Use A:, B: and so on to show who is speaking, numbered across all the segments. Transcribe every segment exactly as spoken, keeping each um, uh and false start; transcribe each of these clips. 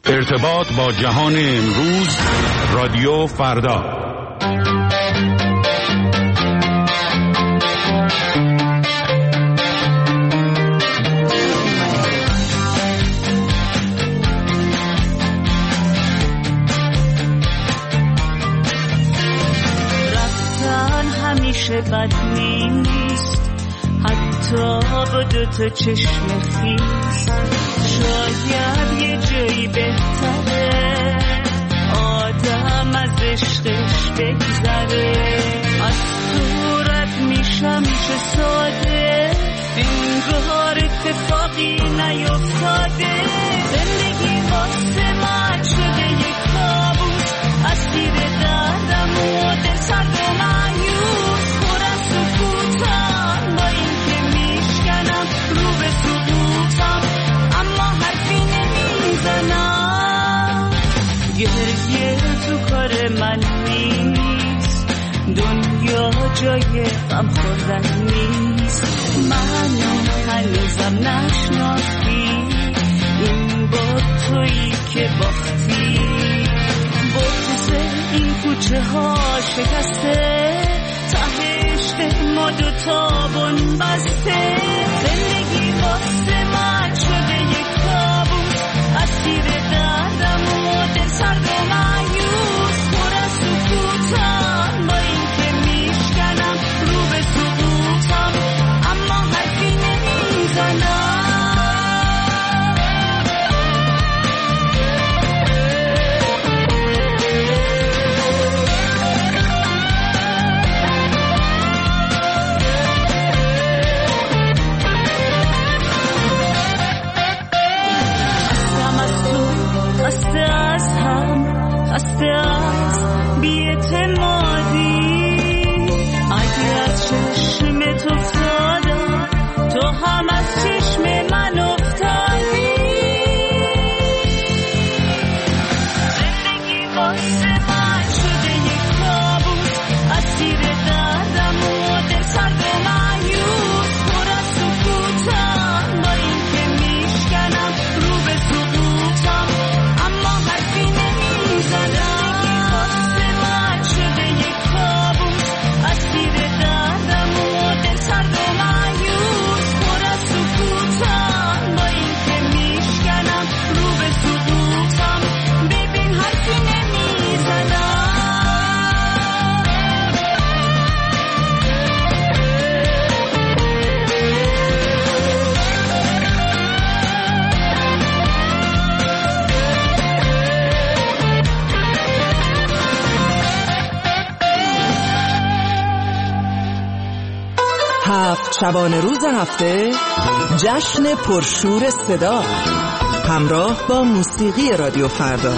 A: ارتباط با جهان امروز، رادیو فردا.
B: رفتن همیشه بد نیست، حتی با دو تا چشم خیس. شاید یه جایی بهتره آدم از عشقش بگذره. از صورت میشم چه ساده، انگار اتفاقی نیفتاده. زندگی واسه من شده یک کابوس، اسیر دردم و دل سرد و مایوس. پر از سکوتم با این که میشکنم رو به سقوطم، اما حرفی نمیزنم. گریه تو کار من نیست، دنیا جای غم خوردن نیست. منو هنوزم نشناختی، این با تویی که باختی. بغض این کوچه ها شکسته، ته عشق ما دوتا بن بسته. زندگی واسه من شده یک کابوس، اسیر دردم و دل سرد و مایوس. پر از سکوتم با این که میشکنم رو به سقوطم، اما حرفی نمیزنم. خسته از هم، خسته از بی‌اعتمادی. اگه از چشم تو افتادم، تو هم از چشم من افتادی. زندگی واسه من شده یک کابوس، اسیر دردم و دل سرد و مایوس. پر از سکوتم با این که میشکنم رو به سقوطم، اما حرفی نمیزنم. واسه من شده یک کابوس، اسیر دردم و دل سرد و مایوس. پر از سکوتم با این که میشکنم رو به سقوطم، ببین حرفی نمیزنم.
C: هفت شبانه روز هفته، جشن پرشور صدا، همراه با موسیقی رادیو فردا.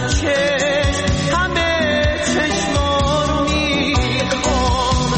D: چشم همه چشما رو میخوام.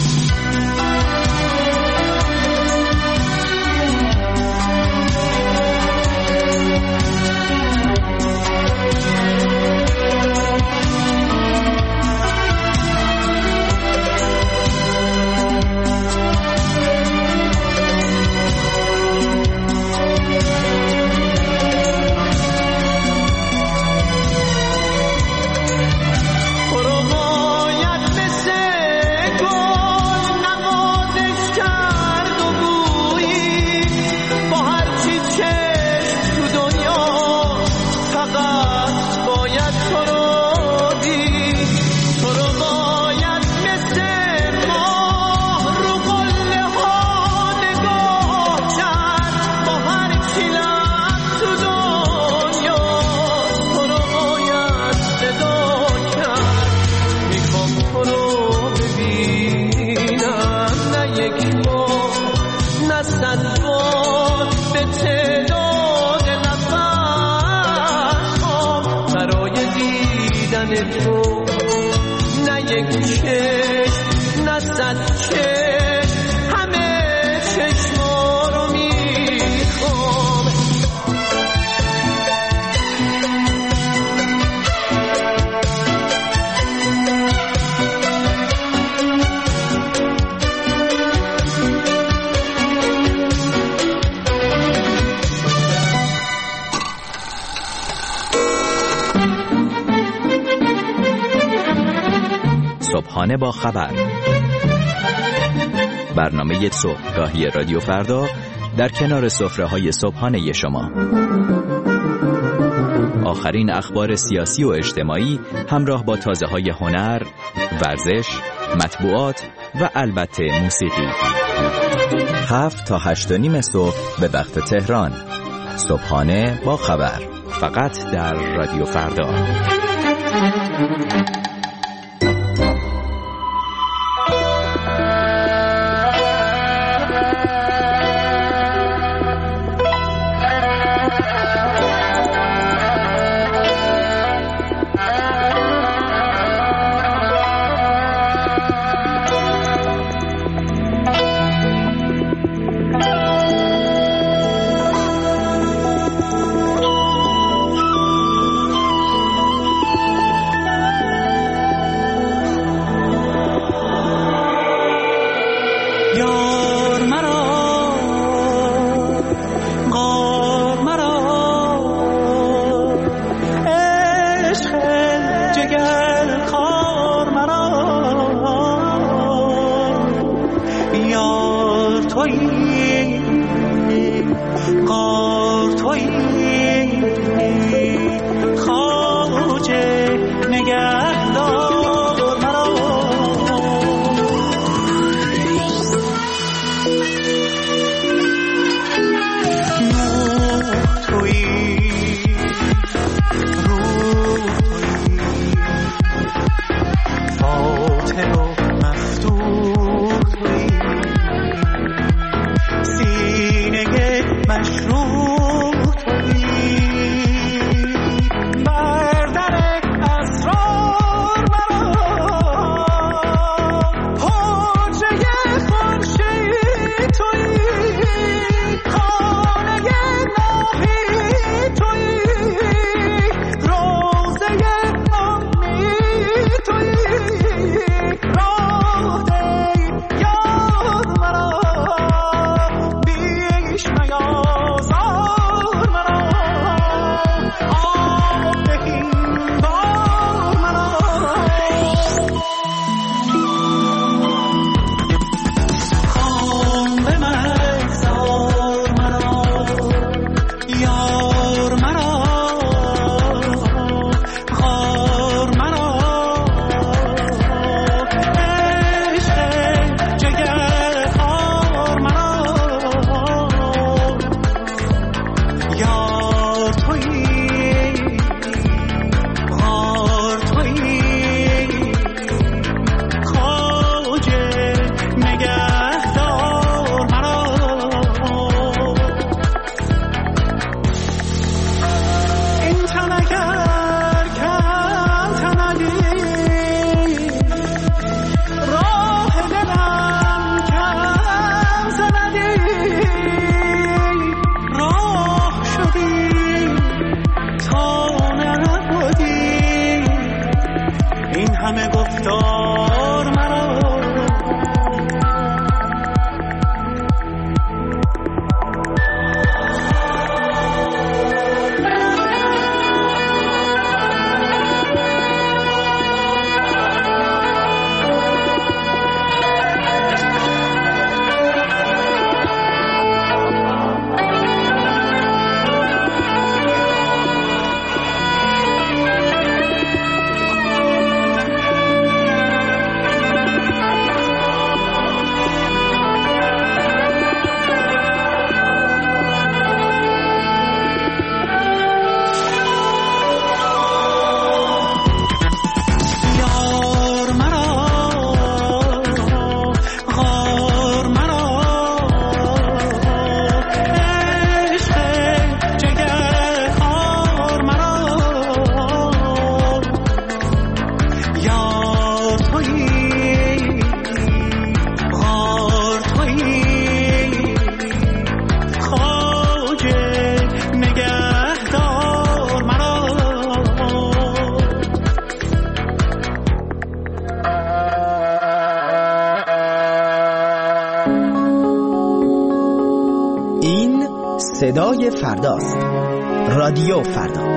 D: تو نه یک چشم نه صد چشم همه چشما رو میخوام.
E: صبحانه با خبر، برنامه صبحگاهی رادیو فردا در کنار سفره‌های صبحانه شما. آخرین اخبار سیاسی و اجتماعی همراه با تازه‌های هنر، ورزش، مطبوعات و البته موسیقی. هفت تا هشت و نیم صبح به وقت تهران. صبحانه با خبر، فقط در رادیو فردا.
F: صدای فرداست. رادیو فردا.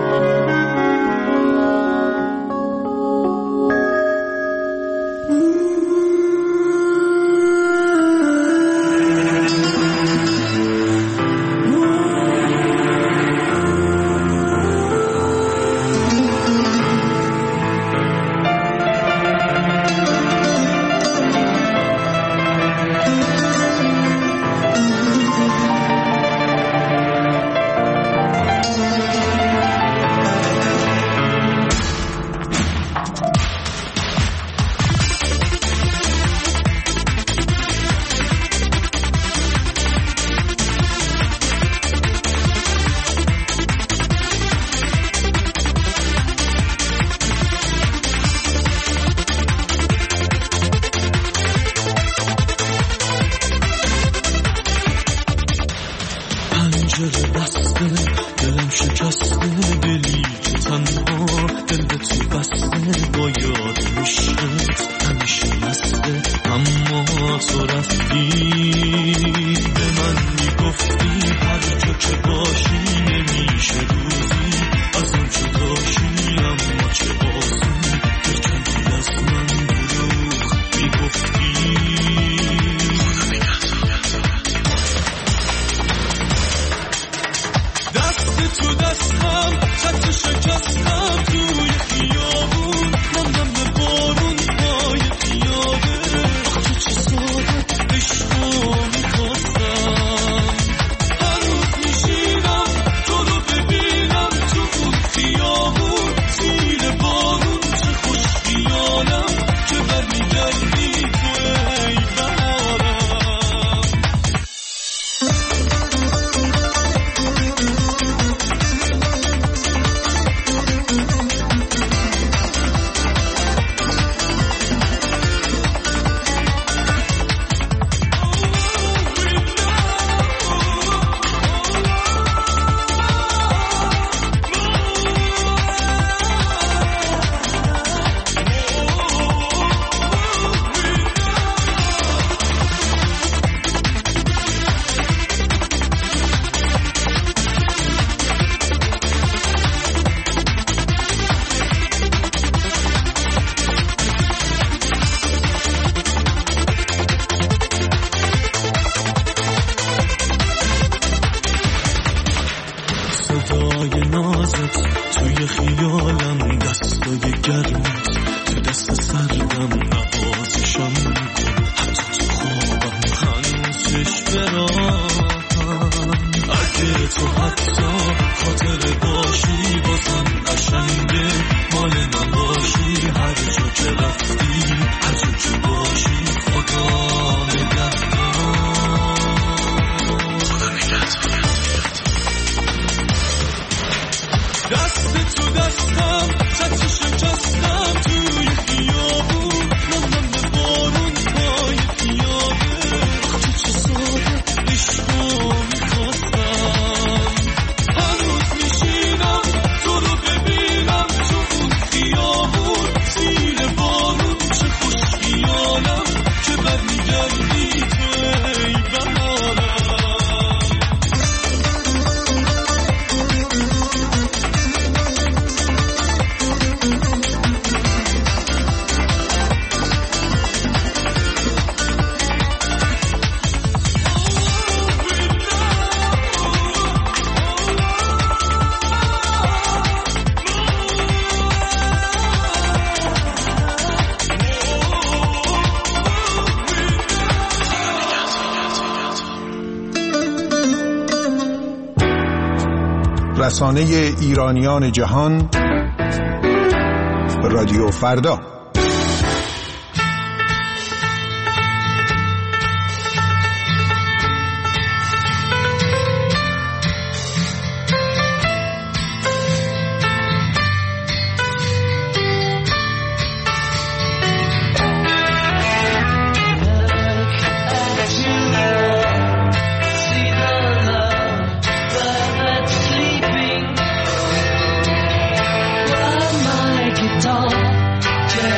G: رسانه ایرانیان جهان، رادیو فردا.
B: Just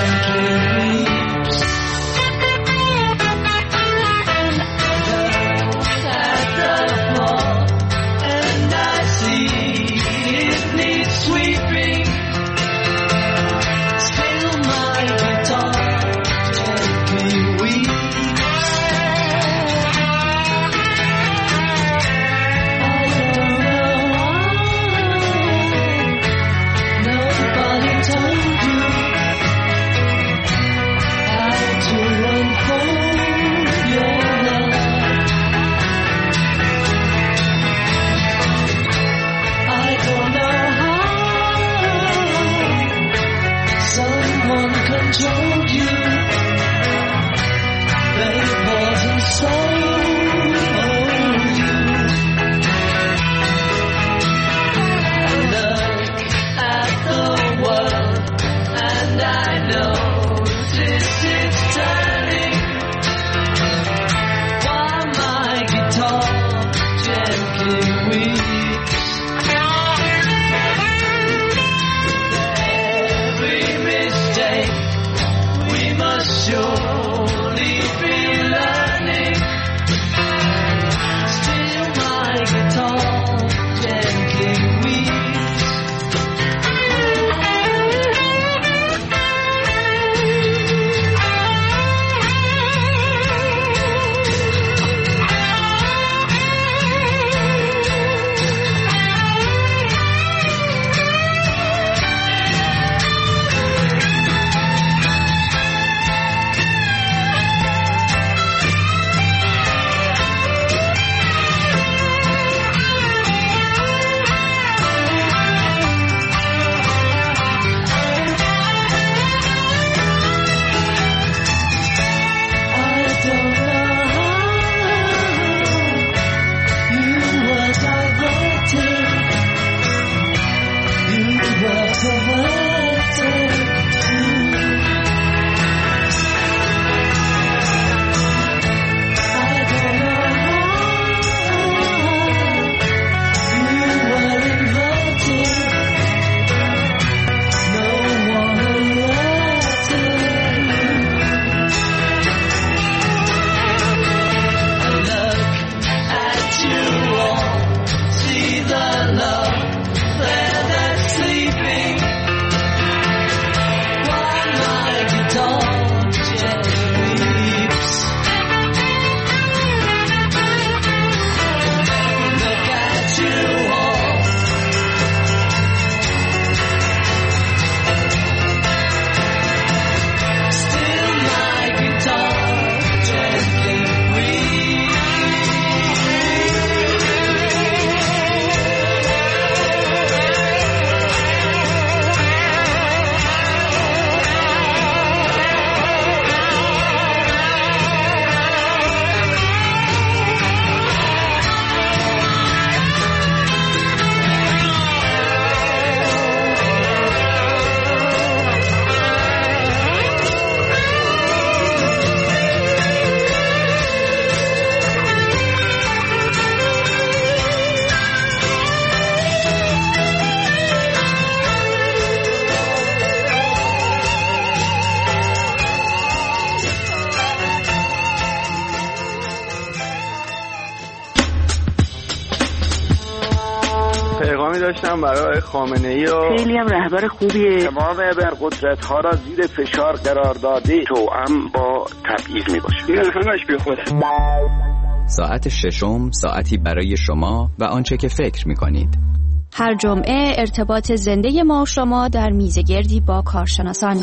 H: داشتم برای خامنه‌ای و
I: خیلی هم رهبر خوبیه.
H: تمام ابرقدرت‌ها را زیر فشار قرار داده، توأم با تبعیض میباشه. این همش بیخوده.
E: ساعت ششم ساعتی برای شما و آنچه که فکر می‌کنید.
J: هر جمعه ارتباط زنده ما و شما در میزگردی با کارشناسان.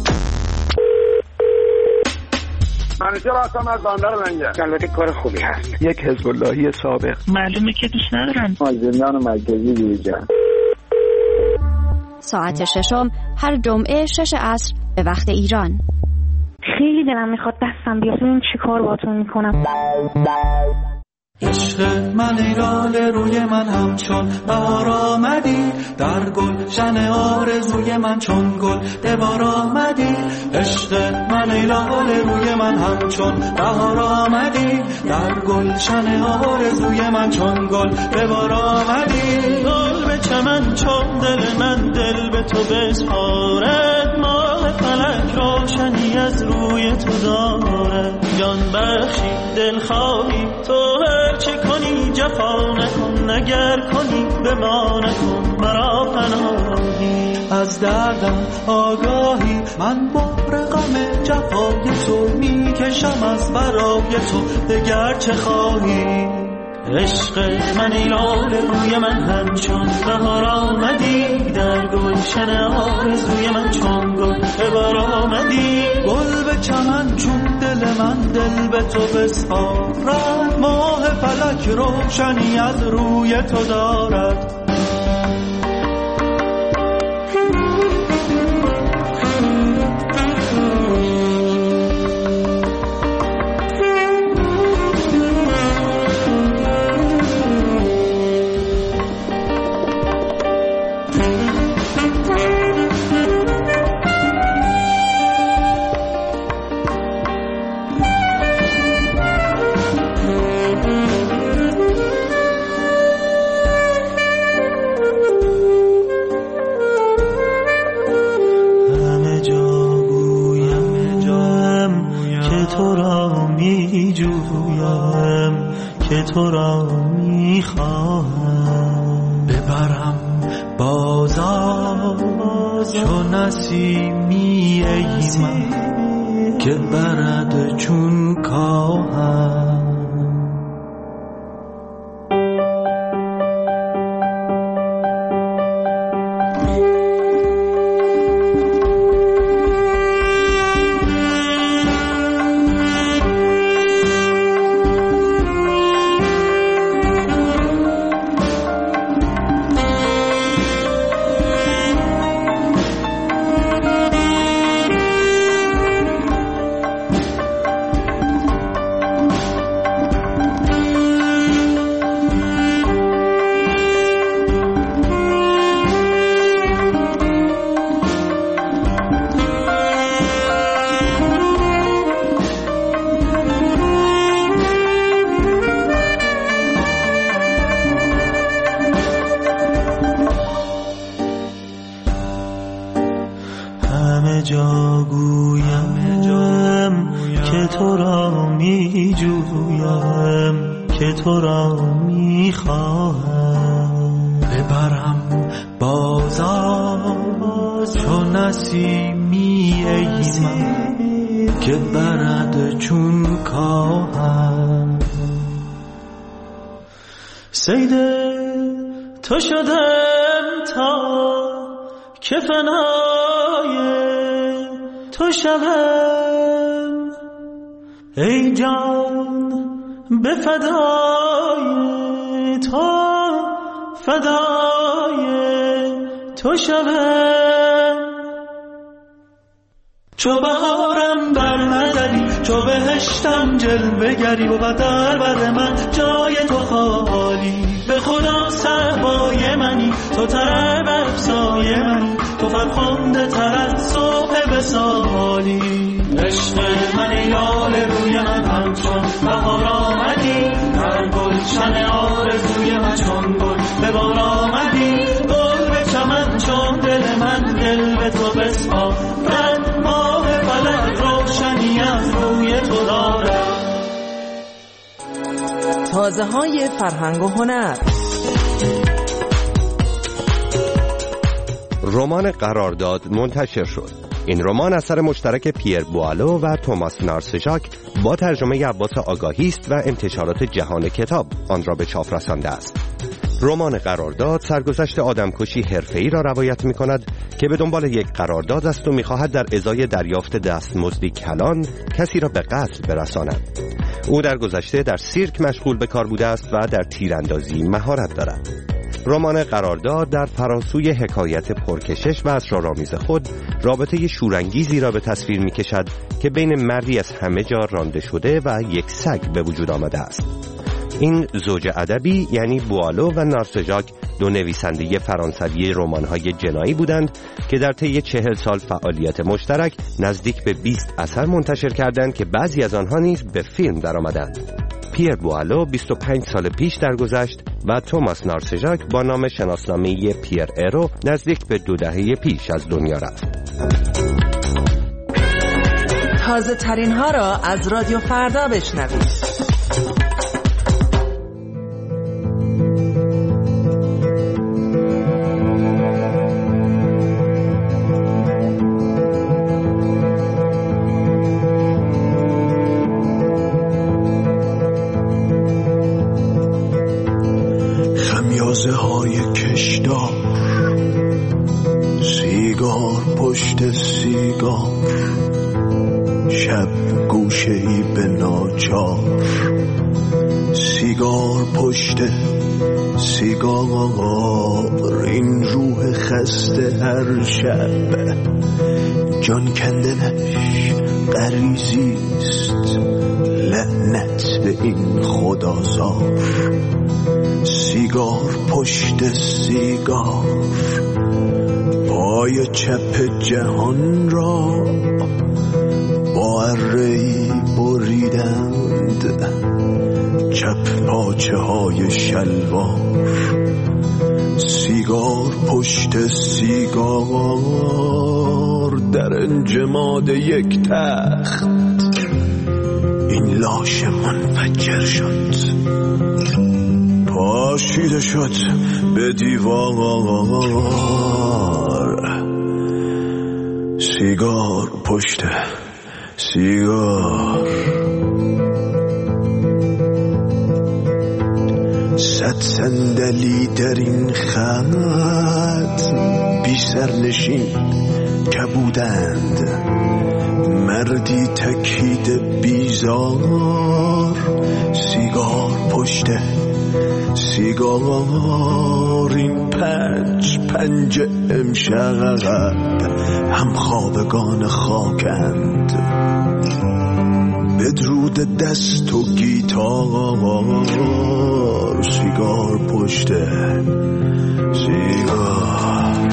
H: منیجر هستم از بندر لنگر. البته کار خوبی هست.
K: یک حزب اللهی سابق.
I: معلومه که دوست ندارن.
K: زندان مرکزی بیرجان.
J: ساعت ششم هر جمعه شش عصر به وقت ایران.
I: خیلی دلم میخواد دستم بیاد ببین چی کار باهاتون میکنم.
L: عشق من ای لاله روی من همچون بهار آمدی، در گلشن آرزوی من چون گل دوبار آمدی. عشق من ای لاله روی من همچون بهار آمدی، در گلشن آرزوی من چون گل دوبار آمدی. گل به چمن چون دل من دل به تو بسپارد، ماه فلک روشنی از روی تو دارد. جان بخشی دل خواهی تو چه کنی جفا نکن، نگر کنی به ما نکن مرا پناهی. از دردم آگاهی من بار غم جفای تو میکشم از برای تو، دگر چه خواهی. عشق من ای لاله روی من همچون بهار آمدی، در گلشن آرزوی من چون گل بهار آمدی. گل به چمن چون دل من دل به تو بسپارد، ماه فلک روشنی از روی تو دارد. تو را میخواهم ببرم بازار چو نسیمی ای من که برد چون کاهم. تو را میخواهم ببرم بازار چو نسیمی ای من که برد چون کاهم. صید تو شدم تا که فنای تو شوم ای جان به فدای تو فدای تو شوم. چو بهارم بر نداری چو بهشتم جلوه گری و در بر من جای تو خالی. به خدا صحبای منی تو طرب افزای منی تو فرخنده تر از صبح وصالی. عشق من یال روی من همچون بهار آمدی در گلشن آرزوی من چون گل به بار آمدی. گل به چمن چون دل من دل به تو بسپارد ماه فلک روشنی از روی تو دارد.
C: تازه های فرهنگ و هنر
M: رمان قرارداد منتشر شد. این رمان اثر مشترک پیر بوالو و توماس نارسژاک با ترجمه عباس آگاهی است و انتشارات جهان کتاب آن را به چاپ رسانده است. رمان قرارداد سرگذشت آدمکشی حرفه‌ای را روایت می‌کند که به دنبال یک قرارداد است و می‌خواهد در ازای دریافت دستمزدی کلان کسی را به قتل برساند. او در گذشته در سیرک مشغول به کار بوده است و در تیراندازی مهارت دارد. رمان قرارداد در فراسوی حکایت پرکشش و اسرارآمیز خود رابطه شورانگیزی را به تصویر می‌کشد که بین مردی از همه جا رانده شده و یک سگ به وجود آمده است. این زوج ادبی یعنی بوالو و نارسژاک دو نویسنده فرانسوی رمان‌های جنایی بودند که در طی چهل سال فعالیت مشترک نزدیک به بیست اثر منتشر کردند که بعضی از آنها نیز به فیلم درآمدند. پیر بوالو بیست و پنج سال پیش درگذشت و توماس نارسژاک با نام شناسنامه‌ای پیر ارو نزدیک به دو دهه پیش از دنیا رفت.
C: تازه ترین ها را از رادیو فردا بشنوید.
N: خمیازه های کشدار، سیگار پشت سیگار، شب گوشه ای به ناچار، سیگار پشت سیگار، این روح خسته هر شب جان کندنش غریزیست، لعنت به این خدازار، سیگار پشت سیگار، پای چپ جهان را با اره‌ای بریدند، چپ پاچه های شلوار، سیگار پشت سیگار، در انجماد یک تخت این لاش منفجر شد، پاشیده شد به دیوار، سیگار پشت سیگار، صد صندلی در این خط بی سرنشین کبودند، مردی تکیده بیزار، سیگار پشت سیگار، این پنج پنج امشب هم خوابگان خاکند، بدرود دست و گیتار، سیگار پشت سیگار،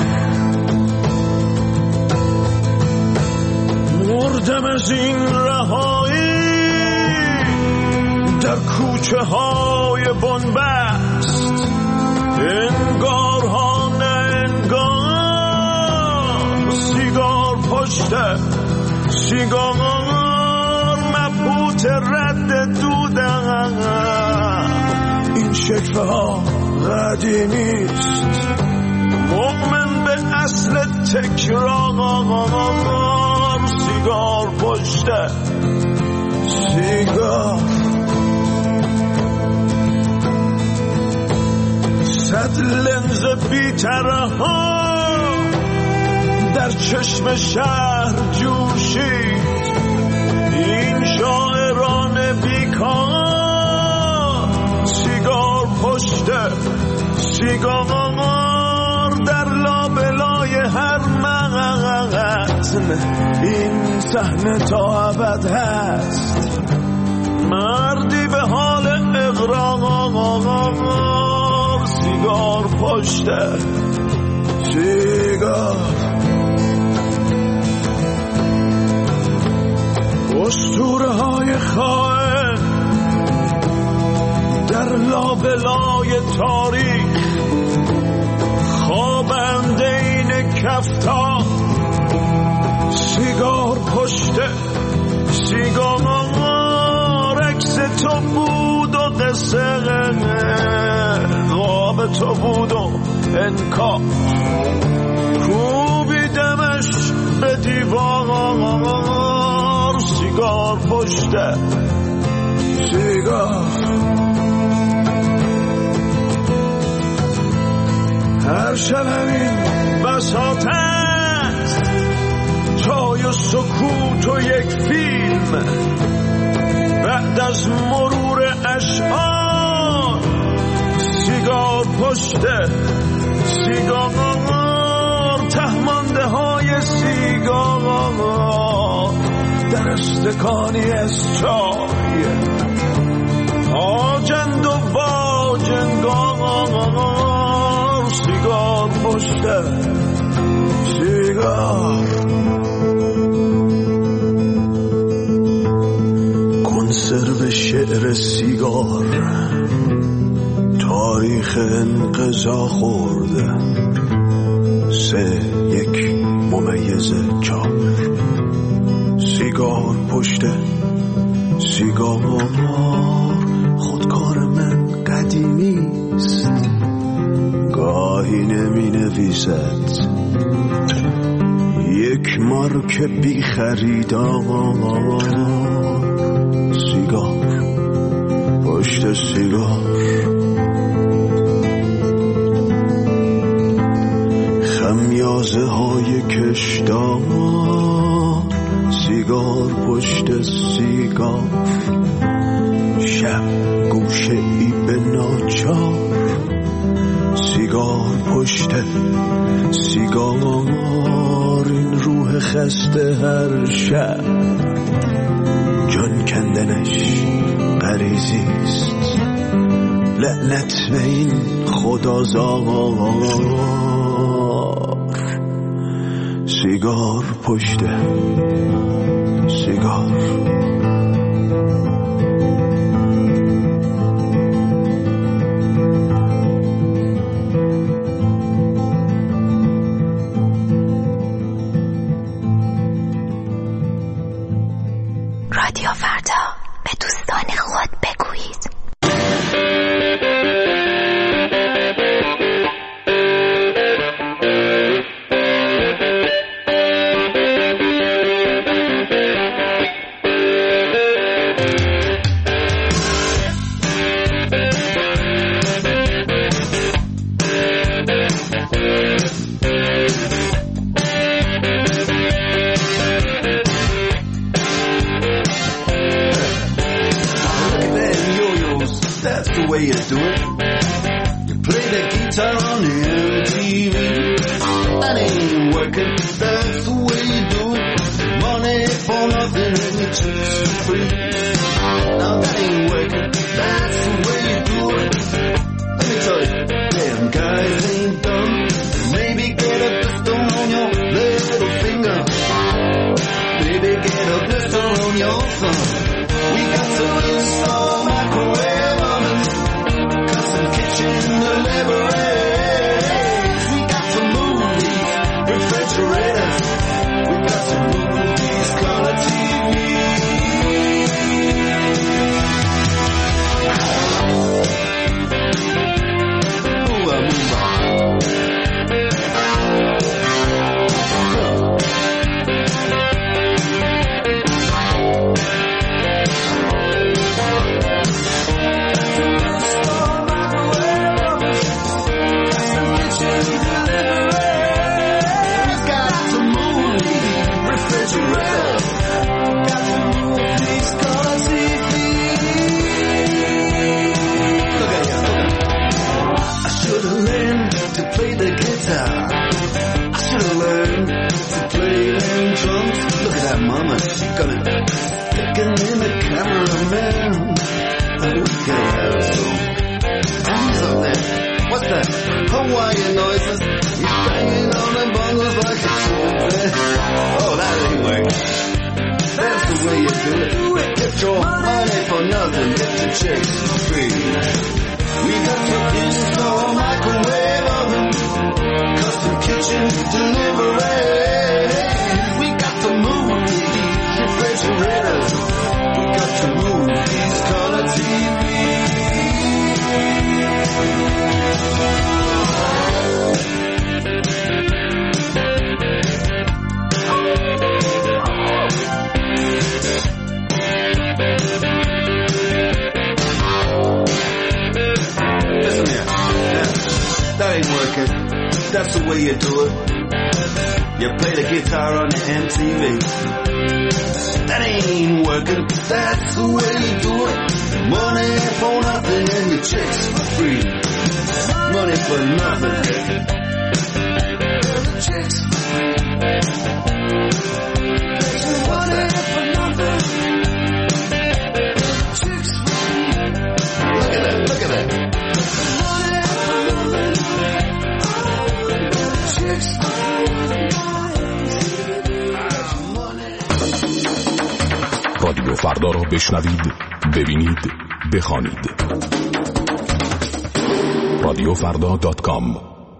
N: مردم از این رهایی در کوچه های بنبست، انگار ها نه انگار، سیگار پشت سیگار، مبهوت رد دودم، این شکفه ها قدیمیست، مؤمن به اصل تکرار، سیگار پشت سیگار، صد لنز بی‌طرح ها در چشم شهر جوشید، این شاعران بیکار، سیگار پشت سیگار، در لابلای هر متن این صحنه تا ابد هست، مردی به حال اقرار، سیگار پشت سیگار، اسطوره های خائن در لابلای تاریخ، خوابند این کفتار، سیگار پشت سیگار، عکس تو بود و قصه خواب تو بود و انکار، پشت سیگار. هر شب همین بساط است، چای و سکوت و یک فیلم. بعد از مرور اشعار سیگار پشت سیگار، تهمانده های سیگار در استکانی از چای، آجند و باجنگار سیگار پشت سیگار. کنسرو شعر سیگار تاریخ انقضا خورده، سه یک ممیز چهار سیگار پشت سیگار. خودکار من قدیمیست، گاهی نمی نویسد، یک مارک بی خریدار سیگار پشت سیگار. خمیازه های کشدار سیگار پشت سیگار. شب گوشه ای به ناچار سیگار پشت سیگار. این روح خسته هر شب جان کندنش غریزیست، لعنت به این خدازار سیگار پشت سیگار.
O: رادیو فردا، به دوستان خود بگویید.
N: way you do it. You play the guitar on M T V. That ain't working, that's the way you do it. Money for nothing and you choose for free. Now that ain't working, that's the way you do it. Let me tell you, damn guys ain't dumb. Maybe get a pistol on your little finger. Maybe get a pistol on your thumb. We got to install microwave ovens, custom kitchen deliveries. We got to move these refrigerators. We got to move these color T Vs. Ooh, I move on. Mama, she got it sticking in the cameraman. Okay, so who's up there? What's that? Hawaiian noises. He's banging on the bongos like a chimpanzee. Oh, that ain't working. That's the way you do it. Get your money for nothing. Get your chicks free. We got to install microwave oven, custom kitchen delivery. We got to move refrigerators. We got to move these color T Vs. that's the way you do it. You play the guitar on the M T V. That ain't working, that's the way you do it. Money for nothing and your chicks for free. Money for nothing. Chicks for free. Money for nothing. Chicks for free. Look at that, look at that. Money for nothing. Chicks for free.
A: رادیو فردا را بشنوید، ببینید، بخوانید. رادیو فردا دات کام.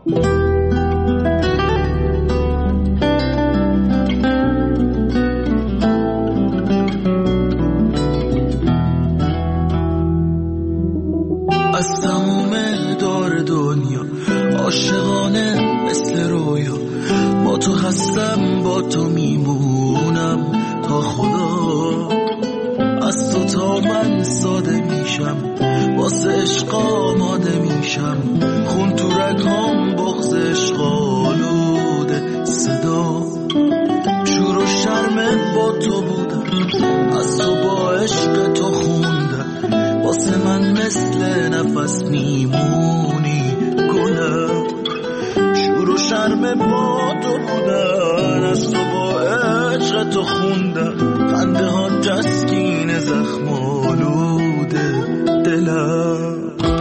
L: از تمام دار دنیا عاشقانه مثل رویا، با تو هستم با تو میمونم تا خدا. از تو تا من ساده میشم، واسه عشق آماده میشم، خون تو رگام بغض عشق آلوده صدا. شور و شرم با تو بودم، از تو با عشق تو خوندم، واسه من مثل نفس میمونی گلم. شور و شرم با تو بودن، از تو با عشق تو خوندم، خنده ها تسکین زخم آلوده دلم.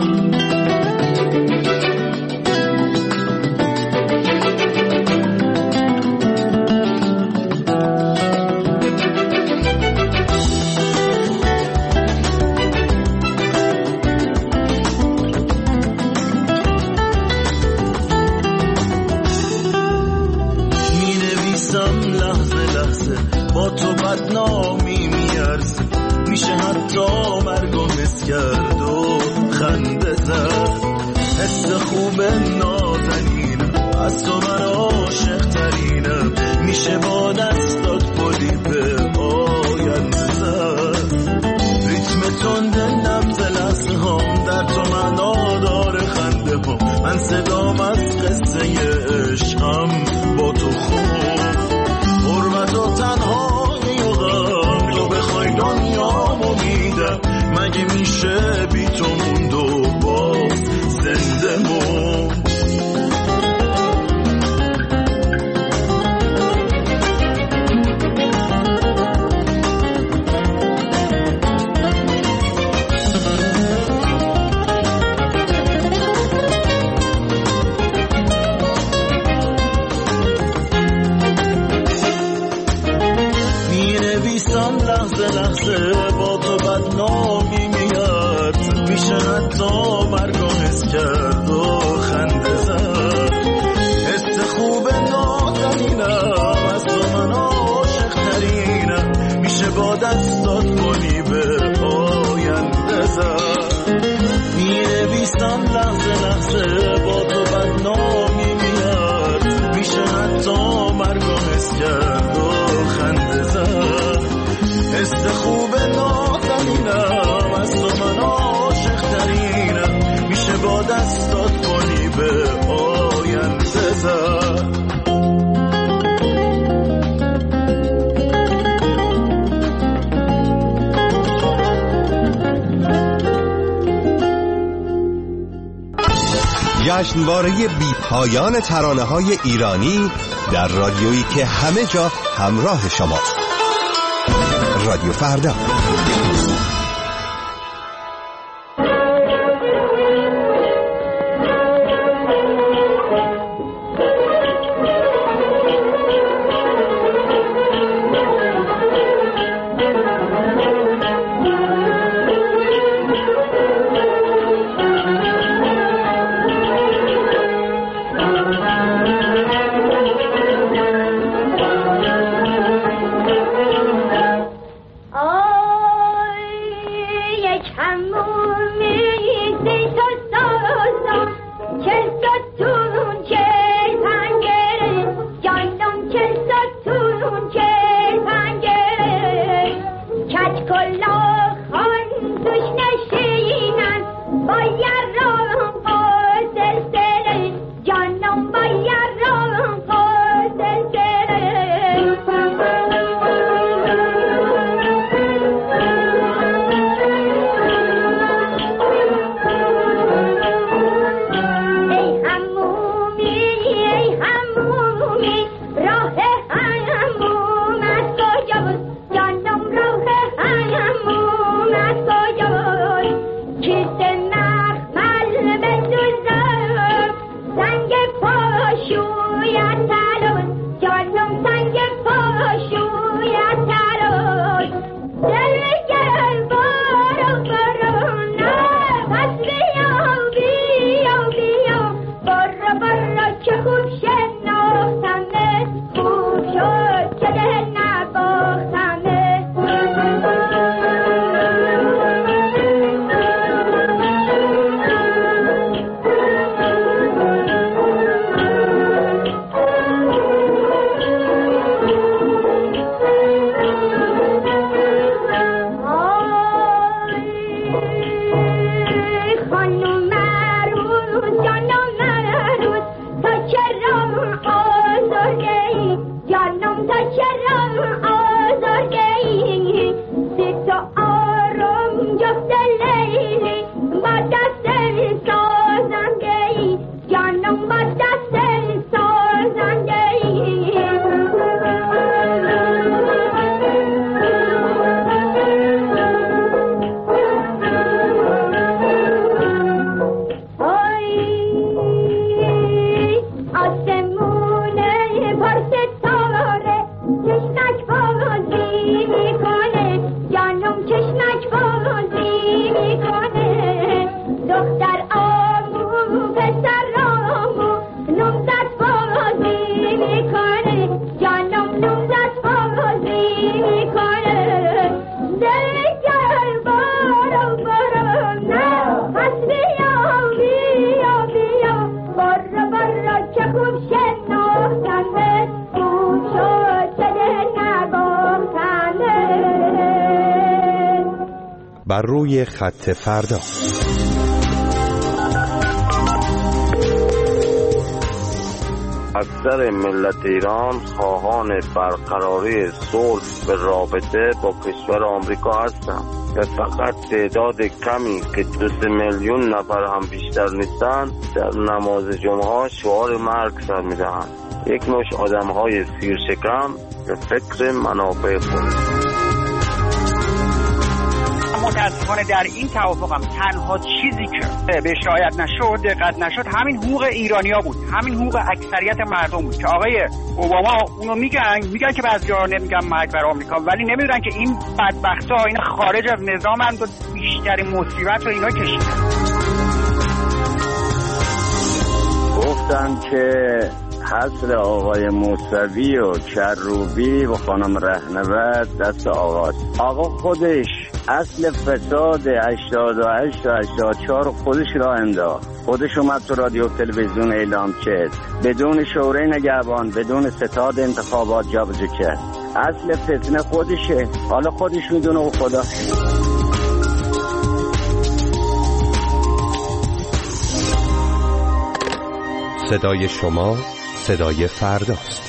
L: با تو بدنامی میارزه، میشه حتی مرگو مس کرد و خنده زد. حس خوب نازنینم، از تو من عاشق ترینم، میشه با دستات پلی به آینده زد. ریتم تند نبض لحظه هم در تو من آدار خنده هم، من صدام از قصه عشقم با تو خوب. حرمت و تنهایی و غم، تو بخوای دنیامو میدم، مگه میشه بی تو موند و باز زنده موند. لحظه لحظه با تو بدنامی میاد، میشه حتی مرگو حس کرد و خنده زد. حس خوب نازنینم، از تو من عاشق ترینم، میشه با دستات کنی به آینده زد. مینویسم لحظه لحظه با تو بدنامی میاد، میشه حتی مرگو حس کرد و خنده زد. حس خوب نازنینم، از تو من عاشق ترینم، میشه با دستات کنی به آینده زد.
M: جشنواره بی پایان ترانه های ایرانی در رادیویی که همه جا همراه شماست. رادیو فردا.
B: Oh
M: بر روی خط فردا.
H: اکثر ملت ایران خواهان برقراری صلح به رابطه با کشور آمریکا هستند و فقط تعداد کمی که دو سه میلیون نفر هم بیشتر نیستند در نماز جمعه شعار مرگ سر میدهند. یک نوع آدم‌های سیرشکم به فکر منافع خود.
P: متاسفانه در این توافق هم تنها چیزی که به شایعت نشد، دقت نشد، همین حقوق ایرانیا بود، همین حقوق اکثریت مردم بود که آقای اوباما اونو میگن میگن که بعضی‌ها نمیگن مرگ بر آمریکا، ولی نمیدونن که این بدبختا این خارج از نظامن و بیشترین مصیبت رو اینا کشیدن.
H: گفتن که حصر آقای موسوی و کروبی و خانم رهنورد دست آقاست. آقا خودش اصل فساد هشتاد و هشت و هشتاد و چهار خودش را انداخت، خودش اومد تو رادیو تلویزیون اعلام کرد، بدون شورای نگهبان، بدون ستاد انتخابات جابجا کرد. اصل فتنه خودشه، حالا خودش میدونه و خدا.
M: صدای شما صدای فرداست.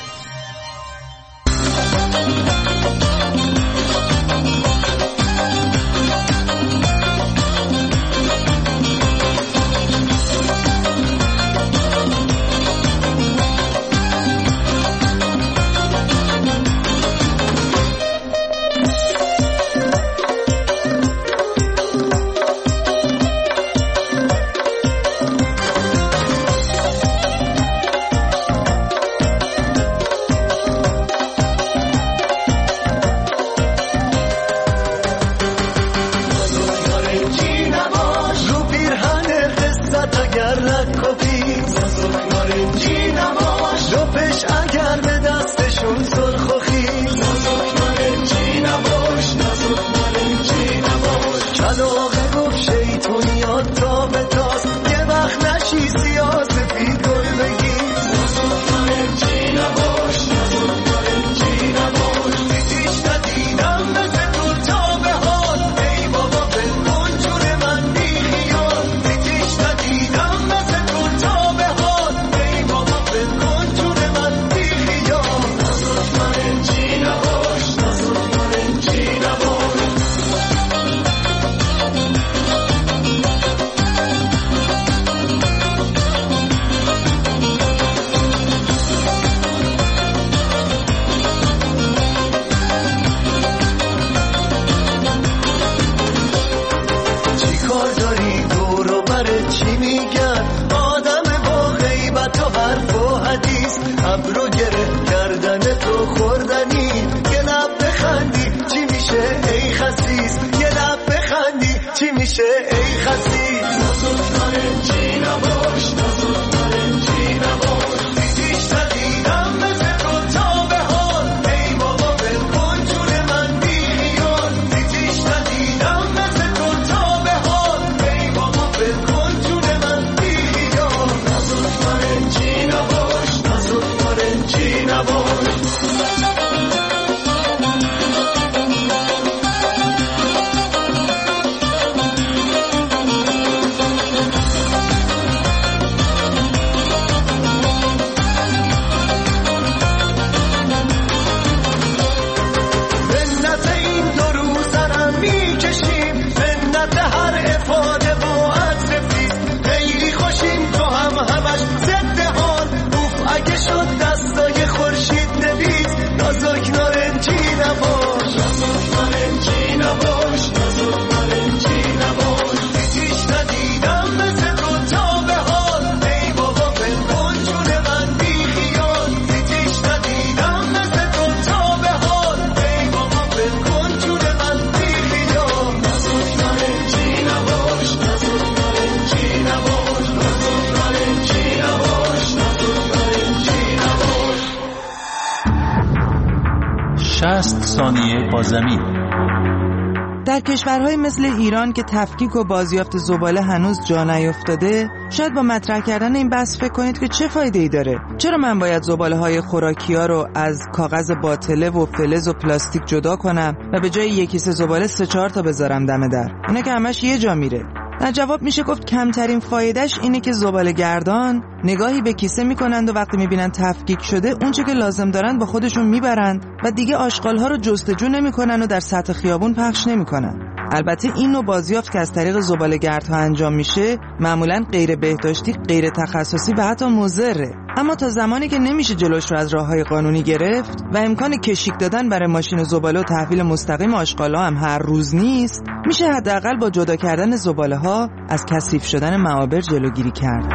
A: شصت ثانیه با زمین.
Q: در کشورهای مثل ایران که تفکیک و بازیافت زباله هنوز جا نیفتاده، شاید با مطرح کردن این بحث فکر کنید که چه فایده‌ای داره؟ چرا من باید زباله های خوراکی‌ها رو از کاغذ باطله و فلز و پلاستیک جدا کنم و به جای یک کیسه زباله سه چهار تا بذارم دم در؟ اینا که همش یه جا میره. در جواب میشه گفت کمترین فایدهش اینه که زباله گردان نگاهی به کیسه میکنند و وقتی میبینن تفکیک شده اونچه که لازم دارن با خودشون میبرند و دیگه آشغالها رو جستجو نمیکنن و در سطح خیابون پخش نمیکنن. البته این نوع بازیافت که از طریق زباله گردها انجام میشه معمولاً غیر بهداشتی، غیر تخصصی و حتی مضره. اما تا زمانی که نمیشه جلوش رو از راههای قانونی گرفت و امکان کشیک دادن برای ماشین زباله و تحویل مستقیم آشغال‌ها هم هر روز نیست، میشه حداقل با جدا کردن زباله‌ها از کثیف شدن معابر جلوگیری کرد.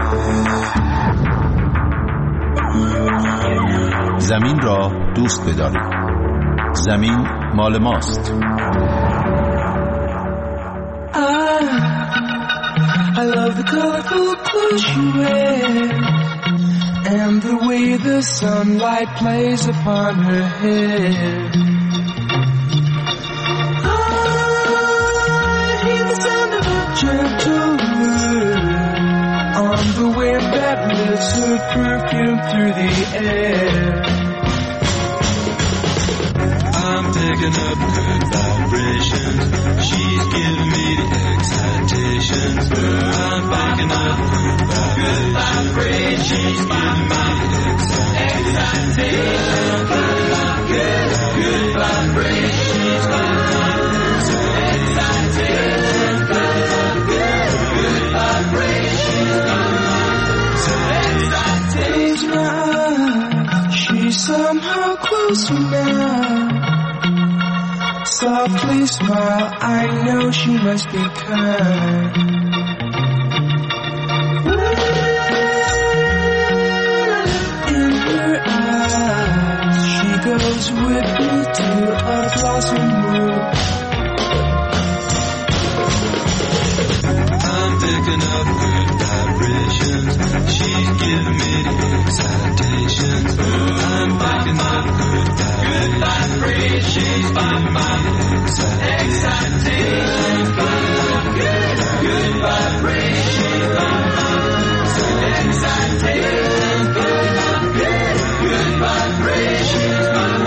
A: زمین را دوست بدارید. زمین مال ماست.
L: I, I love the colorful clothes you wear and the way the sunlight plays upon her hair. I hear the sound of a gentle word on the wind that lifts her perfume through the air. I'm picking up good vibrations. She's giving me the excitations. I'm picking up good vibrations. She's giving me the excitations. Good, good vibrations. She's giving me the excitations. Good, good vibrations. Close my eyes. She's somehow closer now. Softly smile, I know she must be kind. In her eyes, she goes with me to a blossom room. I'm picking up good vibrations. She's giving me the excitations. I'm picking up good vibrations. She's giving me the excitations. Good, good vibrations. Excitations. Good, good vibrations.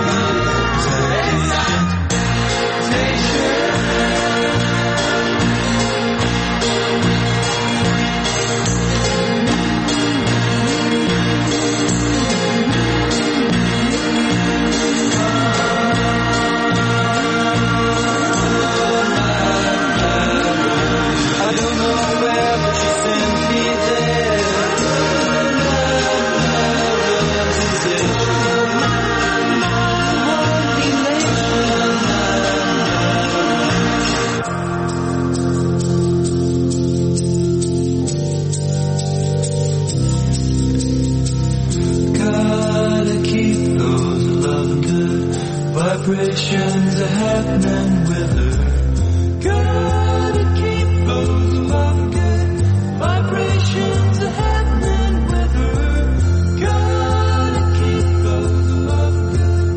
L: Vibrations are happening with her. Gotta keep those love good. Vibrations are happening with her. Gotta keep those love good.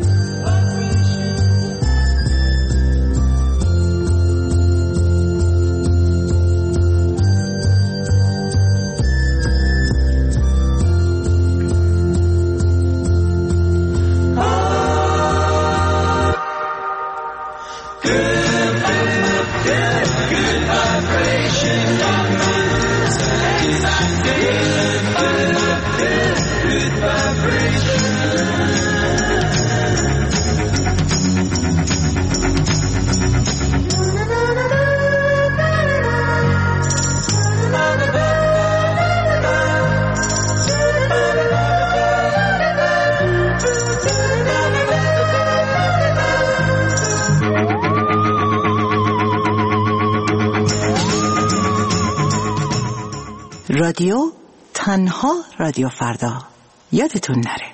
C: رادیو تنها رادیو فردا، یادتون نره.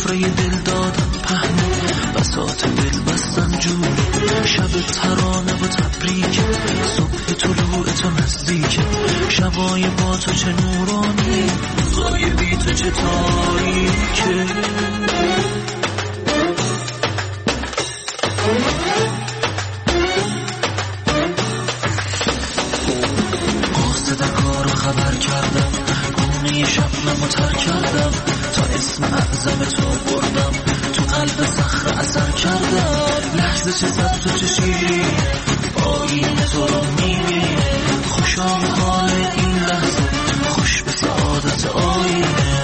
L: سفره دل دادم پهنه بساط دل بستن جور شب ترانه و تبریک صبح طلوع تو نزدیک شبای با تو چه نورانی روزای بی تو چه تاریکه قاصد کارو خبر کردم گونه شبنمو تر کردم تا اسم اعظم تو بردم تو قلب صخره اثر کردم لحظه چه زد تو چه شیری آینه تو رو میبینه خوشا به حال این لحظه خوش به سعادت آینه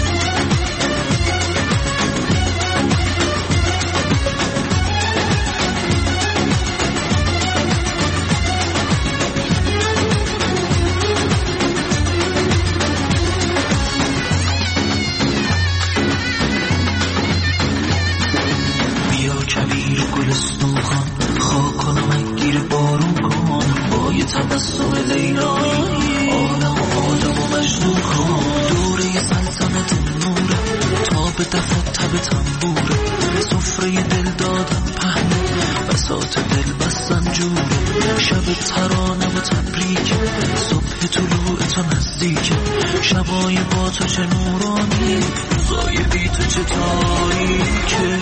L: تبسم لیلایی آدم و آدم و مجنون کن دوره سلطنت نوره تا به دفت تب تنبوره سفره دل دادم پهنه بساط دل بستن جوره شب ترانه و تبریک صبح طلوع تو نزدیک شبای با تو چه نورانی روزای بی تو چه تاریکه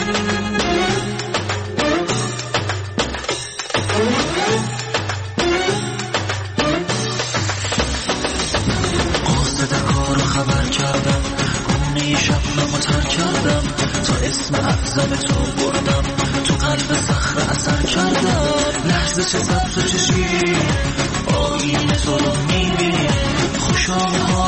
L: خبر کردم گونه شبنمو تر کردم تا اسم اعظم تو بردم تو قلب صخره اثر کردم لحظه چه زد تو چه شیری آینه تو رو میبینی خوشا